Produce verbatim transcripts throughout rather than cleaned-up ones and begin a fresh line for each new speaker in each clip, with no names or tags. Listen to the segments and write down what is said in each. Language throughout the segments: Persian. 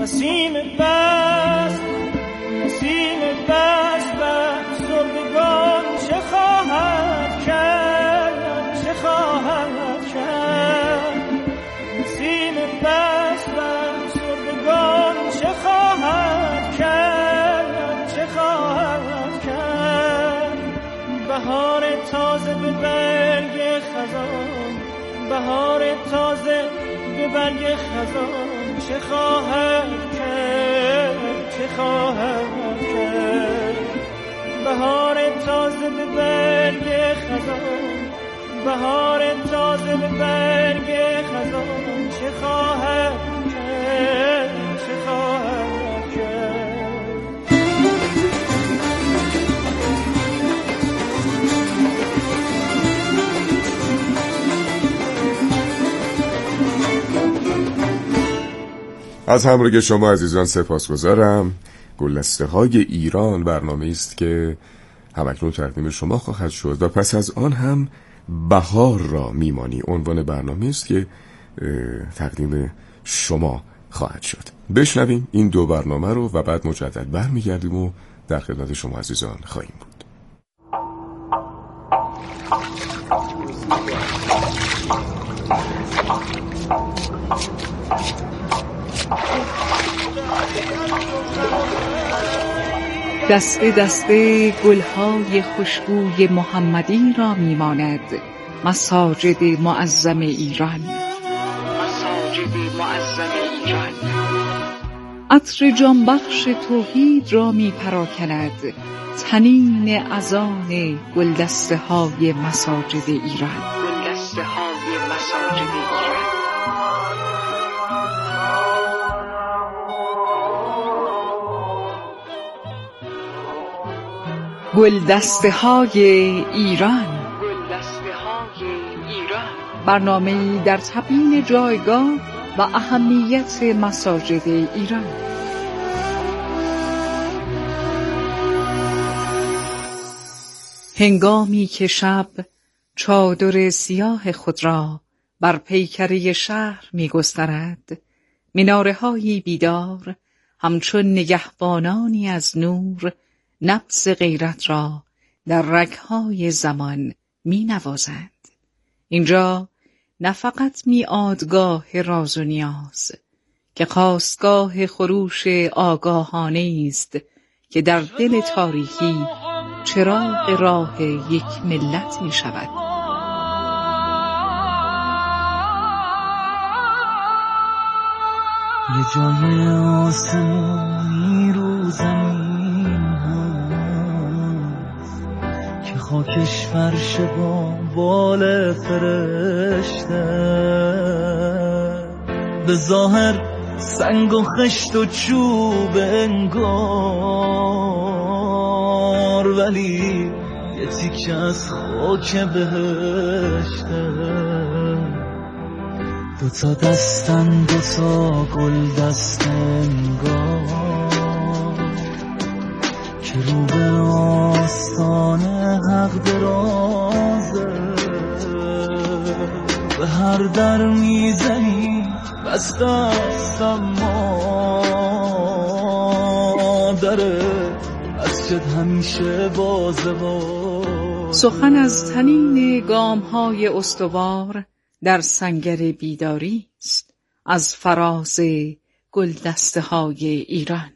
نسیم بست نسیم بست و سردگان چه خواهد کرد چه خواهد کرد نسیم بست و سردگان چه خواهد کرد چه خواهد کرد بهار تازه به برگ خزان بهار تازه به برگ خزان چه خواهد کرد چه خواهد کرد بهار تازه به برگ خزان بهار تازه به برگ خزان چه خواهد کرد چه خواهد کرد
از همراهی شما عزیزان سپاسگزارم. گلدسته های ایران برنامه است که همکنون تقدیم شما خواهد شد و پس از آن هم بهار را میمانی عنوان برنامه است که تقدیم شما خواهد شد. بشنویم این دو برنامه رو و بعد مجدد برمیگردیم و در خدمت شما عزیزان خواهیم بود.
دسته دسته گلهای خوشبوی محمدی را میماند مساجد معظم ایران مساجد معظم ایران عطر جانبخش توحید را می پراکند طنین اذان گلدسته های مساجد ایران گلدسته های مساجد ایران گلدسته های ایران گلدسته های ایران برنامه‌ای در تبیین جایگاه و اهمیت مساجد ایران. هنگامی که شب چادر سیاه خود را بر پیکره شهر می گسترد، مناره‌های بیدار همچون نگهبانانی از نور نبض غیرت را در رگ‌های زمان می نوازند. اینجا نه فقط میعادگاه راز و نیاز که خاستگاه خروش آگاهانه است که در دل تاریکی چراغ راه یک ملت می شود.
یه جای آسمونی رو زمین هست که خاکش فرش با بال فرشته، به ظاهر سنگ و خشت و چوب انگار، ولی یه تیکه از خاک بهشته. دو تا دستن دو تا گل دست انگار که رو به آستان حق درازه، به هر در میزنی بس دستم مادره، مسجد همیشه بازه باز.
سخن از طنین گام‌های استوار در سنگر بیداری است از فراز گلدسته های ایران.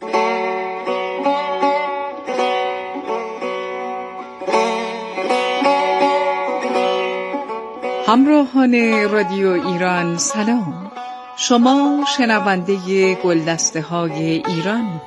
همراهان رادیو ایران سلام، شما شنونده گلدسته های ایران.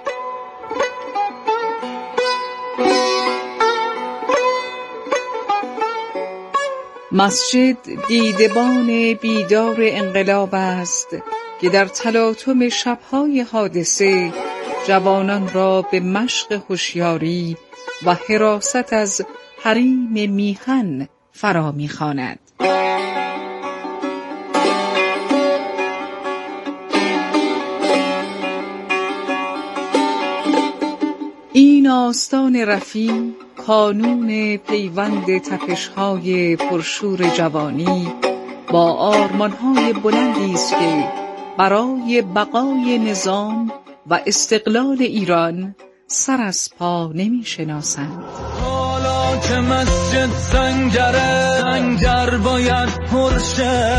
مسجد دیدبان بیدار انقلاب است که در تلاطم شب‌های حادثه جوانان را به مشق هوشیاری و حراست از حریم میهن فرا می‌خواند. این آستان رفیع کانون پیوند تپش‌های پرشور جوانی با آرمان‌های بلندی است که برای بقای نظام و استقلال ایران سر از پا نمی شناسند.
حالا که مسجد سنگره، سنگر باید پرشه،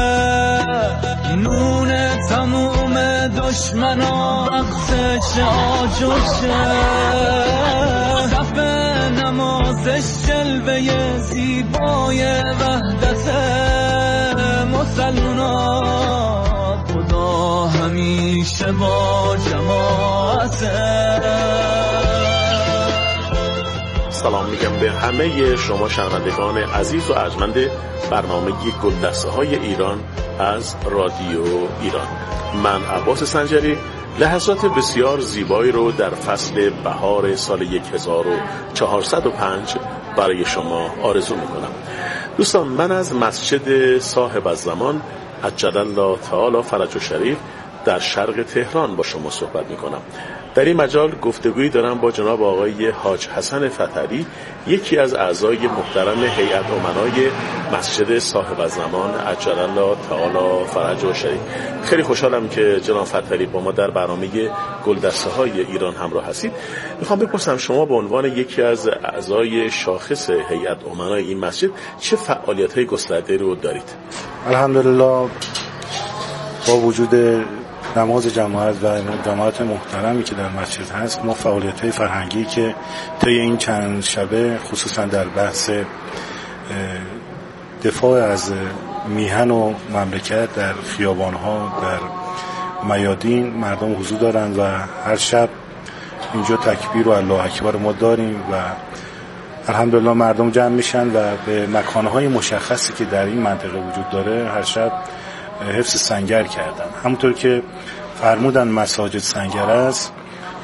نون تموم دشمنا مغزش آجوشه، صف نمازش جلوه زیبای وحدت مسلمونا، خدا همیشه با جماعته.
سلام میگم به همه شما شنوندگان عزیز و ارجمند برنامه گلدسته های ایران از رادیو ایران. من عباس سنجری لحظات بسیار زیبایی رو در فصل بهار سال هزار و چهارصد و پنج برای شما آرزو میکنم. دوستان، من از مسجد صاحب الزمان عجل الله تعالی فرجه شریف در شرق تهران با شما صحبت میکنم. در این مجال گفتگویی دارم با جناب آقای حاج حسن فتحی، یکی از اعضای محترم هیئت امنای مسجد صاحب الزمان عجل الله تعالی فرجه شریف. خیلی خوشحالم که جناب فتحی با ما در برنامه گلدسته های ایران همراه هستید. میخوام بپرسم شما به عنوان یکی از اعضای شاخص هیئت امنای این مسجد چه فعالیت‌های گسترده رو دارید؟
الحمدلله با وجود نماز جماعت و جماعت محترمی که در مسجد هست، ما فعالیت‌های فرهنگی که طی این چند شبه خصوصا در بحث دفاع از میهن و مملکت در خیابان‌ها، در میادین مردم حضور دارند و هر شب اینجا تکبیر و الله اکبر ما داریم و الحمدلله مردم جمع میشن و به مکان‌های مشخصی که در این منطقه وجود داره هر شب حفظ سنگر کردن. همونطور که فرمودن مساجد سنگر است،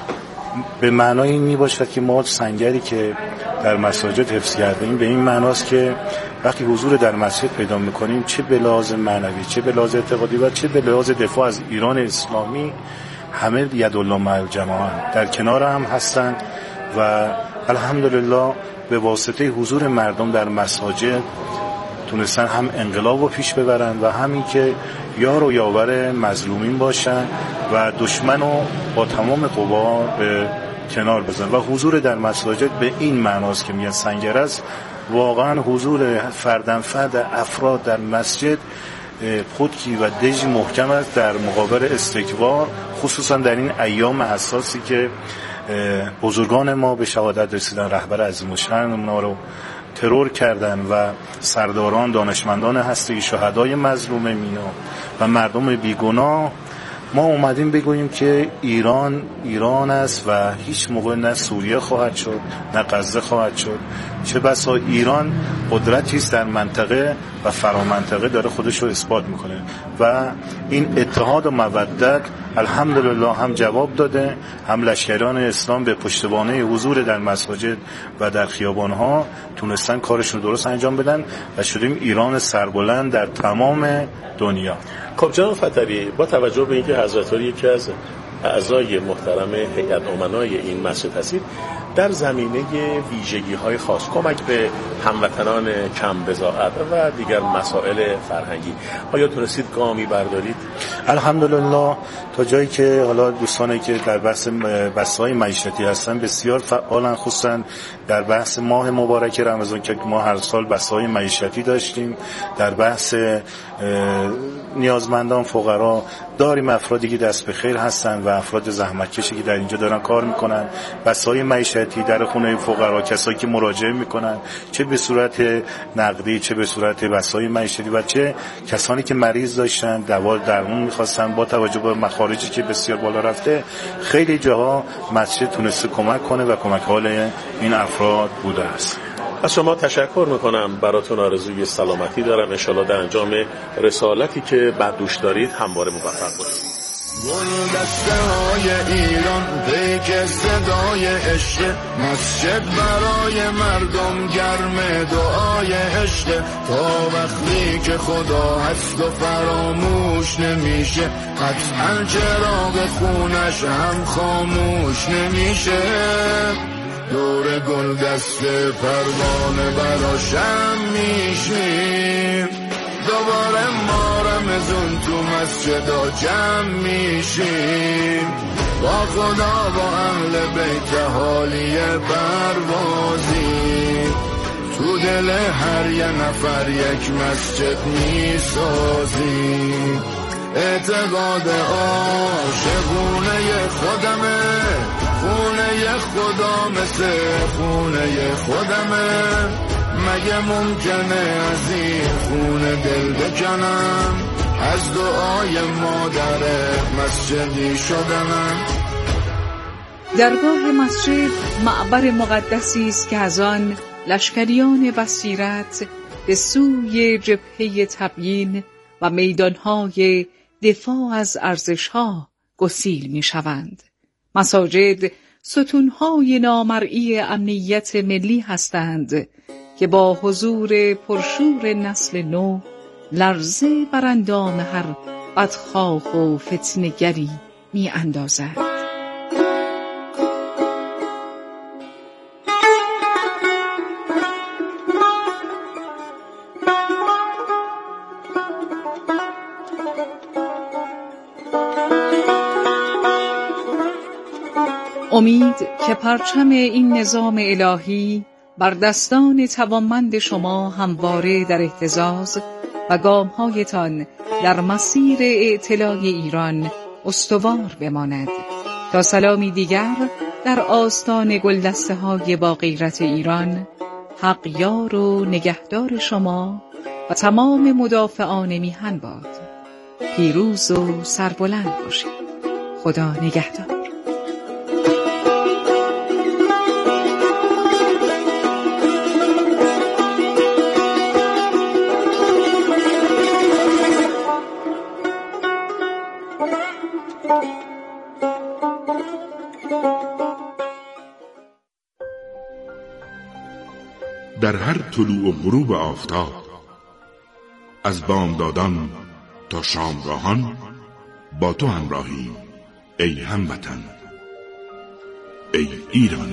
به معنای این می باشد که ما سنگری که در مساجد حفظ کردیم به این معناست که وقتی حضور در مسجد پیدا میکنیم، چه به لحاظ معنوی، چه به لحاظ اعتقادی و چه به لحاظ دفاع از ایران اسلامی، همه یدالله مع الجماعه در کنار هم هستند و الحمدلله به واسطه حضور مردم در مساجد تونستن هم انقلاب رو پیش ببرن و همین که یار و یاور مظلومین باشن و دشمن رو با تمام قوا به کنار بزن. و حضور در مساجد به این معناست که میگن سنگر است، واقعا حضور فردن فرد افراد در مسجد خودکی و دژ محکم است در مقابل استکبار، خصوصا در این ایام حساسی که بزرگان ما به شهادت رسیدن، رهبر عظیم الشأن اونا رو ترور کردن و سرداران دانشمندان هستی، شهدای مظلوم مینا و مردم بیگناه. ما اومدیم بگوییم که ایران ایران است و هیچ موقع نه سوریه خواهد شد نه غزه خواهد شد. چه بسا ایران قدرتی است در منطقه و فرامنطقه داره خودش رو اثبات میکنه و این اتحاد و مودت الحمدلله هم جواب داده، هم لشکریان اسلام به پشتوانه حضور در مساجد و در خیابانها تونستن کارشون رو درست انجام بدن و شدیم ایران سربلند در تمام دنیا.
خب جناب فتحی، با توجه به اینکه حضرت یکی از اعضای محترم هیئت امنای این مسجد هستید، در زمینه ویژگی‌های خاص، کمک به هموطنان کم بضاعت و دیگر مسائل فرهنگی، آیا تونستید گامی بردارید؟
الحمدلله تا جایی که حالا دوستانی که در بحث بحث‌های معیشتی هستن بسیار فعالن، خصوصا در بحث ماه مبارک رمضان که ما هر سال بحث‌های معیشتی داشتیم، در بحث نیازمندان فقرا داریم، افرادی که دست به خیر هستن و افراد زحمتکشی که در اینجا دارن کار میکنن، بسای معیشتی در خونه فقرا، کسایی که مراجعه میکنن چه به صورت نقدی چه به صورت بسای معیشتی و چه کسانی که مریض داشتن دوا درمون میخواستن، با توجه به مخارجی که بسیار بالا رفته خیلی جاها مسجد تونسته کمک کنه و کمک حال این افراد بوده است.
از شما تشکر میکنم، براتون آرزوی سلامتی دارم، انشالله در انجام رسالتی که بر دوش دارید همواره موفق باشید.
گلدسته های ایران پیک صدای عشق، مسجد برای مردم گرم دعای عشق، تا وقتی که خدا هست و فراموش نمیشه، قطعا چراغ خونش هم خاموش نمیشه. دور گلدسته پروانه براشم میشیم، دوباره ما رمضون تو مسجدا جمع میشیم، با خدا با اهل بیت حالی پروازیم، تو دل هر یه نفر یک مسجد میسازیم. اعتقاد عاشقونه خودمه، خونه خدا مثل خونه خودمه، مگه ممکنه از این خونه دل بکنم، از دعای مادر مسجدی شدنم.
درگاه مسجد معبر مقدسی است که از آن لشکریان بصیرت به سوی جبهه تبیین و میدانهای دفاع از ارزشها گسیل می شوند. مساجد ستونهای نامرئی امنیت ملی هستند که با حضور پرشور نسل نو لرزه بر اندام هر بدخواه و فتنه‌گری می اندازد. امید که پرچم این نظام الهی بر دستان توانمند شما همواره در اهتزاز و گام‌هایتان در مسیر اعتلاء ایران استوار بماند. تا سلامی دیگر در آستان گلدسته‌های با غیرت ایران، حق یار و نگهدار شما و تمام مدافعان میهن باد. پیروز و سربلند باشید. خدا نگهدار.
در هر طلوع و غروب آفتاب، از بامدادان تا شامگاهان، با تو همراهی ای هموطن، ای ایران.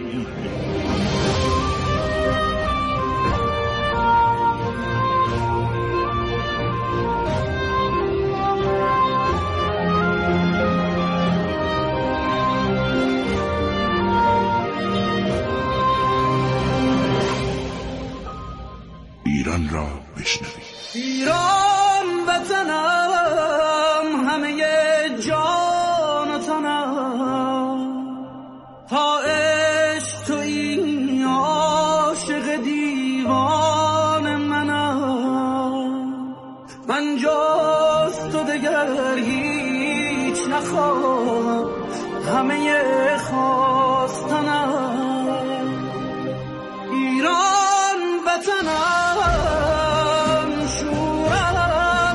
ایران را بشنوید.
ایران وطنم، همه جان و تنم، تا عشق تویی عاشق دیوان منم، من جز تو دگر هیچ نخواهم، همه خواستنم. ایران وطنم، شورم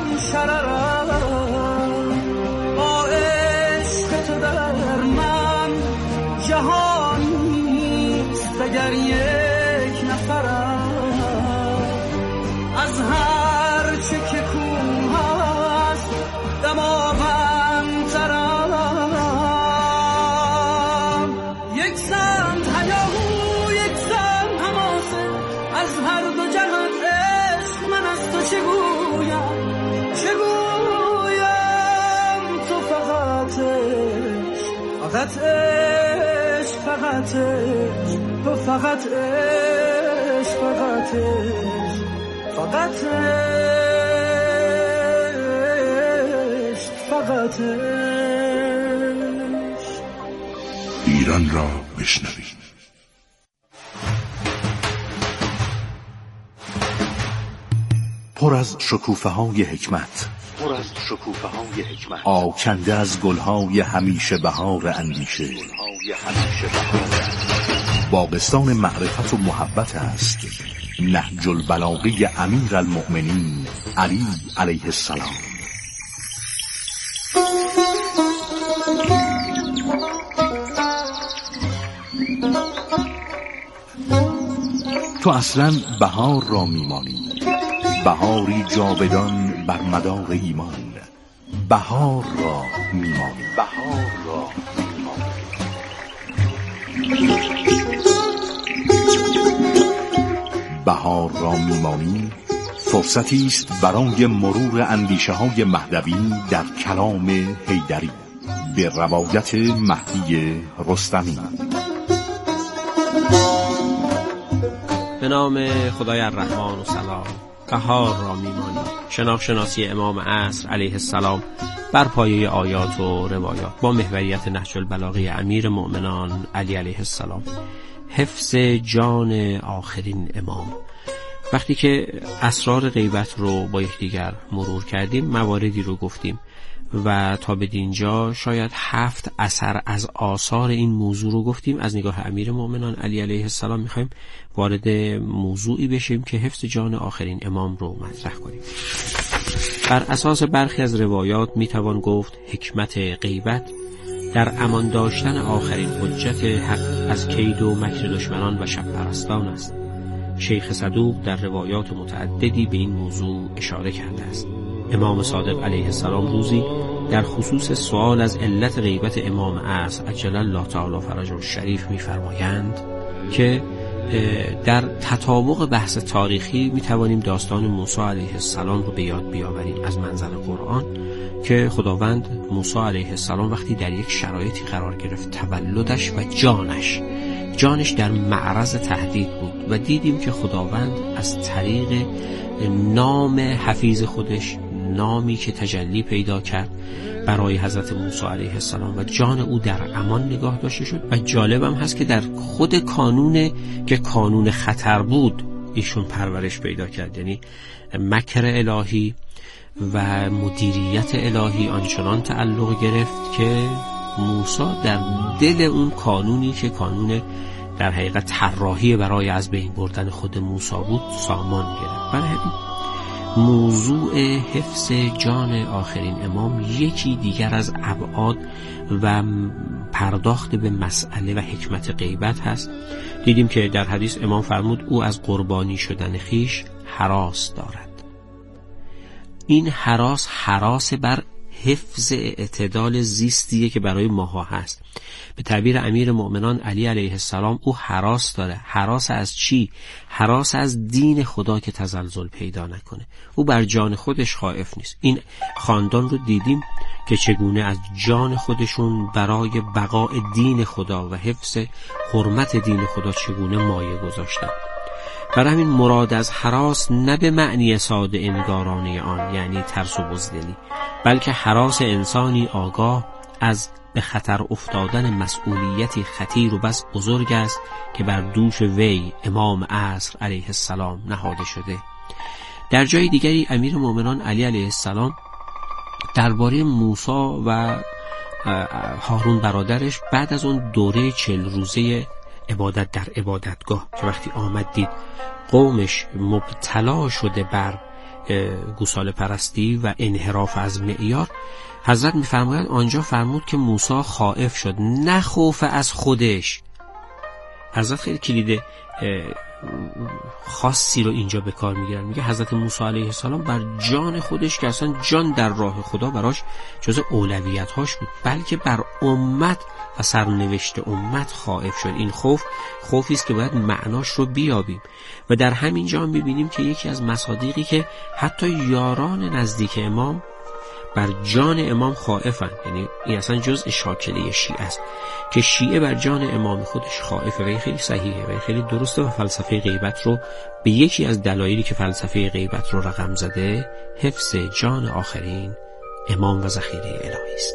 شررم، با عشق تو در من جهان نیست دگر یک نفرم. از هر چه که کوه هست دماوندترم، یک سمت هیاهو یک سمت حماسه، از هر دو جهان عشق من از تو چه گویم، چه گویم. تو فقط عشق، فقط عشق، فقط عشق، تو فقط عشق، فقط عشق، فقط عشق، فقط عشق.
ایران را بشنوید.
پر از شکوفه های حکمت،
پر از شکوفه های حکمت،
آکنده از گلهای همیشه بهار اندیشه. باغستان معرفت و محبت است نهج البلاغه امیر المؤمنین علی علیه السلام. تو اصلا بهار را میمانی، بهاری جاودان بر مدار ایمان، بهار را میمانی،
بهار را
بهار را میمانی. فرصتی است برای مرور اندیشه های مهدوی در کلام حیدری به روایت مهدی رستمی.
به نام خدای الرحمن و سلام. بهار را میمانی. شناخت شناسی امام عصر علیه السلام بر پایه آیات و روایات با محوریت نهج البلاغه امیر مؤمنان علی علیه السلام. حفظ جان آخرین امام. وقتی که اسرار غیبت رو با یکدیگر مرور کردیم مواردی رو گفتیم و تا به دینجا شاید هفت اثر از آثار این موضوع رو گفتیم. از نگاه امیر مؤمنان علی علیه السلام میخوایم وارد موضوعی بشیم که حفظ جان آخرین امام رو مطرح کنیم. بر اساس برخی از روایات میتوان گفت حکمت غیبت در امان داشتن آخرین حجت حق از کید و مکر دشمنان و شب پرستان است. شیخ صدوق در روایات متعددی به این موضوع اشاره کرده است. امام صادق علیه السلام روزی در خصوص سوال از علت غیبت امام عصر عجل الله تعالی فرجه الشریف می‌فرمایند که در تطابق بحث تاریخی می‌توانیم داستان موسی علیه السلام رو به یاد بیاوریم از منظر قرآن که خداوند موسی علیه السلام وقتی در یک شرایطی قرار گرفت تولدش و جانش جانش در معرض تهدید بود و دیدیم که خداوند از طریق نام حفیظ خودش، نامی که تجلی پیدا کرد برای حضرت موسی علیه السلام و جان او در امان نگاه داشته شد. و جالبم هست که در خود کانون که کانون خطر بود ایشون پرورش پیدا کرد، یعنی مکر الهی و مدیریت الهی آنچنان تعلق گرفت که موسی در دل اون کانونی که کانون در حقیقت طراحی برای از بین بردن خود موسی بود سامان گرفت. برای موضوع حفظ جان آخرین امام یکی دیگر از ابعاد و پرداخت به مسئله و حکمت غیبت هست. دیدیم که در حدیث امام فرمود او از قربانی شدن خیش هراس دارد. این هراس هراس بر حفظ اعتدال زیستیه که برای ماها هست. به تعبیر امیر مؤمنان علی علیه السلام او هراس داره. هراس از چی؟ هراس از دین خدا که تزلزل پیدا نکنه. او بر جان خودش خائف نیست. این خاندان رو دیدیم که چگونه از جان خودشون برای بقاء دین خدا و حفظ حرمت دین خدا چگونه مایه گذاشتن. برای همین مراد از هراس نه به معنی ساده انگارانه آن یعنی ترس و بزدلی، بلکه هراس انسانی آگاه از به خطر افتادن مسئولیتی خطیر و بس بزرگ است که بر دوش وی امام عصر علیه السلام نهاده شده. در جای دیگری امیر مومنان علی علیه السلام درباره موسی و هارون برادرش بعد از اون دوره چل روزه عبادت در عبادتگاه که وقتی آمد دید قومش مبتلا شده بر گوساله پرستی و انحراف از معیار، حضرت می‌فرمایند آنجا فرمود که موسی خائف شد، نه خوف از خودش. حضرت خیلی کلید خاصی رو اینجا به کار میگیرن. میگه حضرت موسی علیه السلام بر جان خودش که اصلا جان در راه خدا براش جز اولویت هاش بود، بلکه بر امت و سرنوشت امت خائف شد. این خوف خوفی است که باید معناش رو بیابیم و در همین جا میبینیم که یکی از مصادیقی که حتی یاران نزدیک امام بر جان امام خائفن، یعنی این اصلا جزء شاکله شیعه است که شیعه بر جان امام خودش خائفه و این خیلی صحیحه و این خیلی درسته و فلسفه غیبت رو به یکی از دلایلی که فلسفه غیبت رو رقم زده حفظ جان آخرین امام و ذخیره الهی است.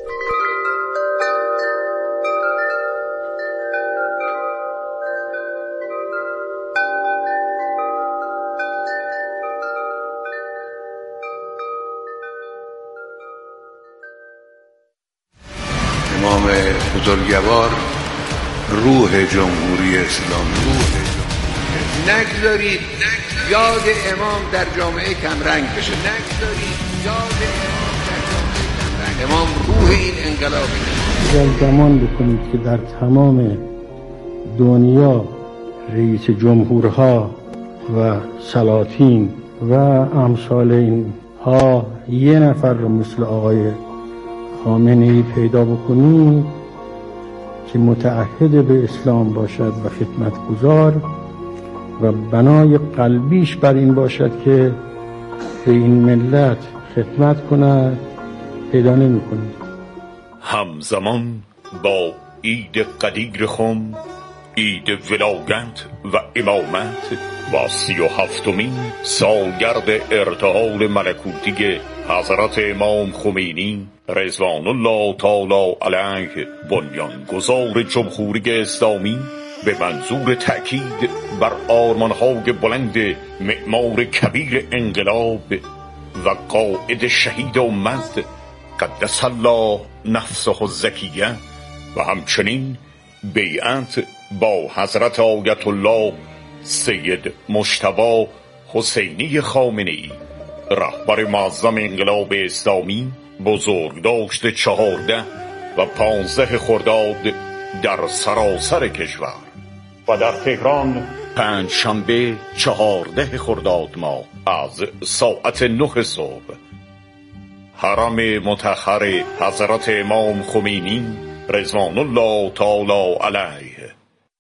امام بزرگوار روح جمهوری اسلامی، روح نگذارید یاد امام در جامعه کمرنگ بشه، نگذارید یاد امام در جامعه کمرنگ. امام روح این انقلابی.
اگر گمان بکنید که در تمام دنیا رئیس جمهورها و سلاطین و امثال اینها یه نفر رو مثل آقای خامنه‌ای پیدا بکنید که متعهد به اسلام باشد و خدمتگزار و بنای قلبیش بر این باشد که به این ملت خدمت کند پیدا نمی کنید.
همزمان با عید قدیر خم، عید ولایت و امامت و سی و هفتمین سالگرد ارتحال ملکوتی حضرت امام خمینی رضوان الله تعالی علیه بنیانگذار جمهوری اسلامی به منظور تأکید بر آرمانهای بلند معمار کبیر انقلاب و قائد شهید امت قدس الله نفسه الزکیه و همچنین بیعت با حضرت آیت الله سید مجتبی حسینی خامنه‌ای رهبر معظم انقلاب اسلامی بزرگداشت چهارده و پانزده خرداد در سراسر کشور و در تهران پنج شنبه چهارده خرداد ماه از ساعت نه صبح حرم مطهر حضرت امام خمینی رضوان الله تعالی علیه.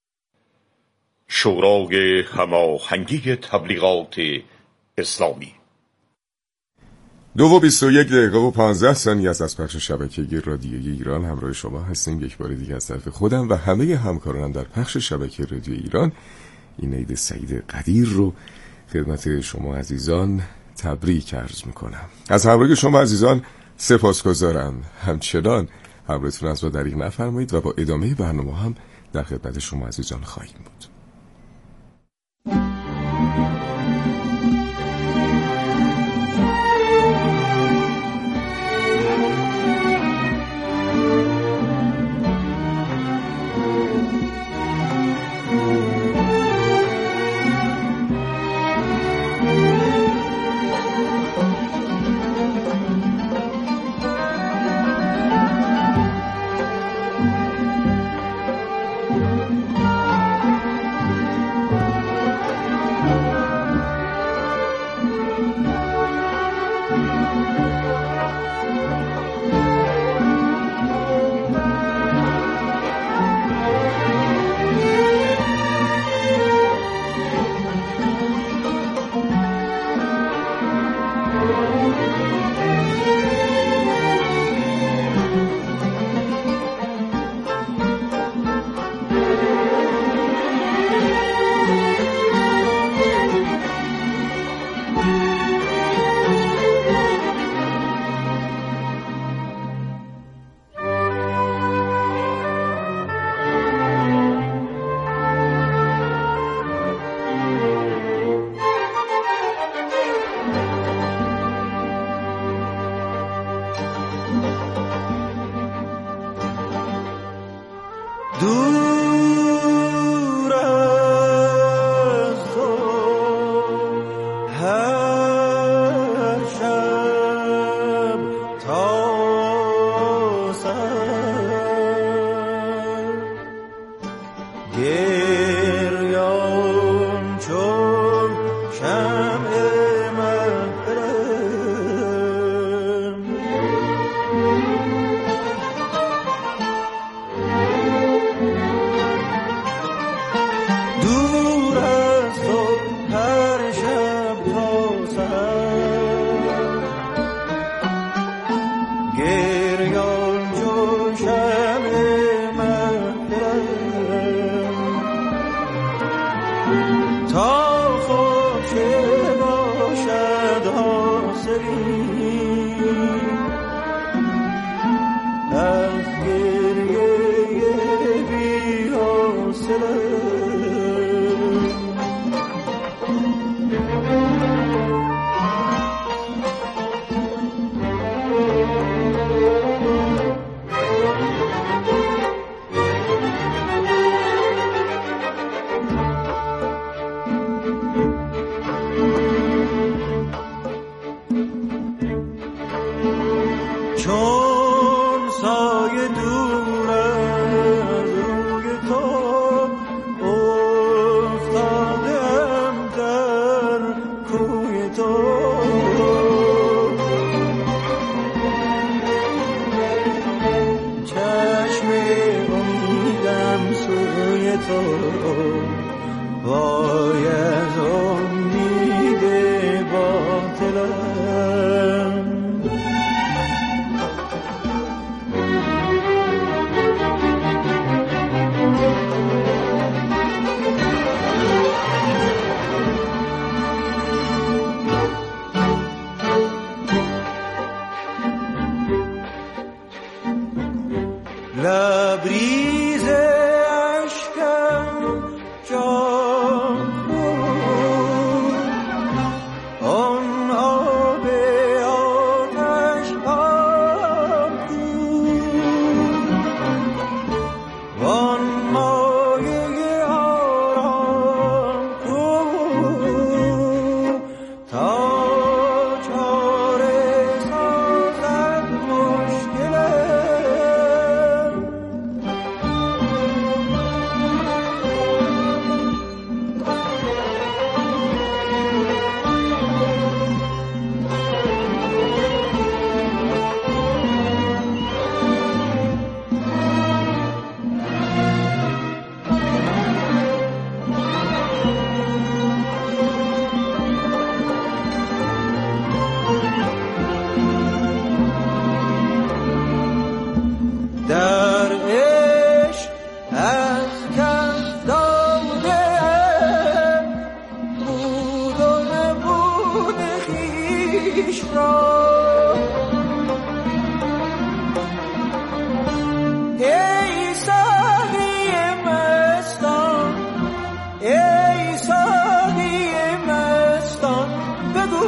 شورای هماهنگی تبلیغات اسلامی.
دو و بیست و یک دقیقه و پانزده ثانیه از از پخش شبکه‌ای رادیویی ایران همراه شما هستیم. یک بار دیگه از طرف خودم و همه همکارانم در پخش شبکه رادیو ایران این عید سعید قدیر رو خدمت شما عزیزان تبریک عرض میکنم. از همراهی شما عزیزان سپاسگزارم. همچنان همراهتون از ما دریغ نفرمایید و با ادامه برنامه هم در خدمت شما عزیزان خواهیم بود.
دور از تو هر شب تا سر گریان چون شمع محرم دور از تو هر شب تا سر گریان چون شمع محرم تا خود چه باشد حاصلی از گریه بی حاصله چون سایه دور از روی تو افتادم در کوی تو چشم امیدم سوی تو وای از امید باطلم لبریز اشکم جان آن آب آتش آب وان مایه آرام کو تا چاره سازد مشکلم در عشق از کف دادم بود و نبود خویش را ای ساقی مستان ای ساقی مستان بگو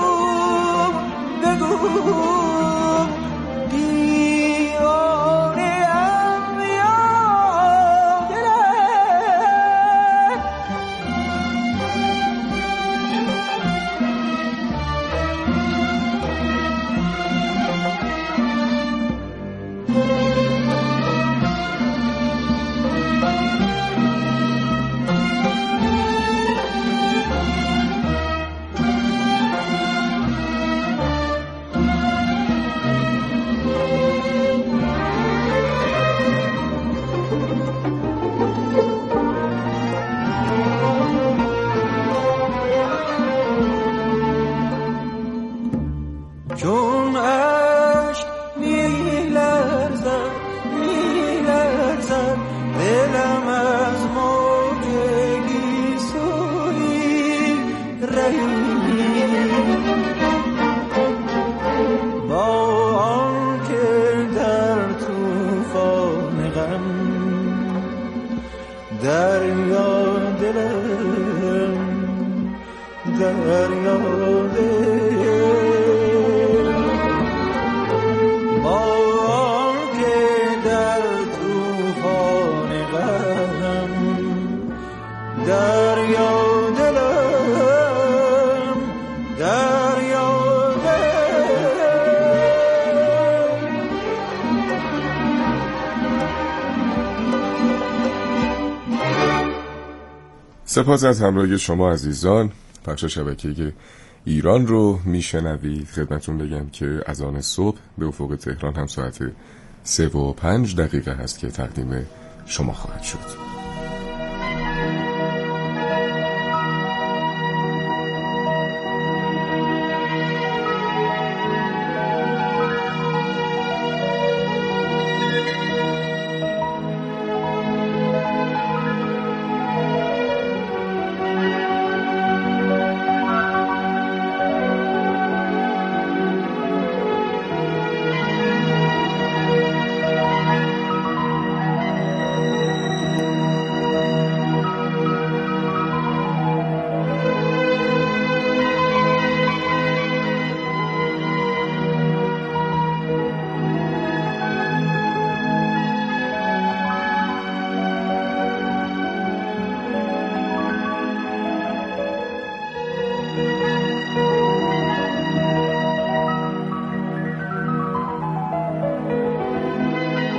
بگو چون عشق می‌لرزد می‌لرزد دلم از موج گیسوی رهید با آنکه در طوفان غم دریا دلم دریا دلم دریا دلم دریا
سپاس از همراهی شما عزیزان. پخش شبکه ایران رو میشنوید. خدمتون بگم که اذان صبح به افق تهران هم ساعت سه و پنج دقیقه هست که تقدیم شما خواهد شد.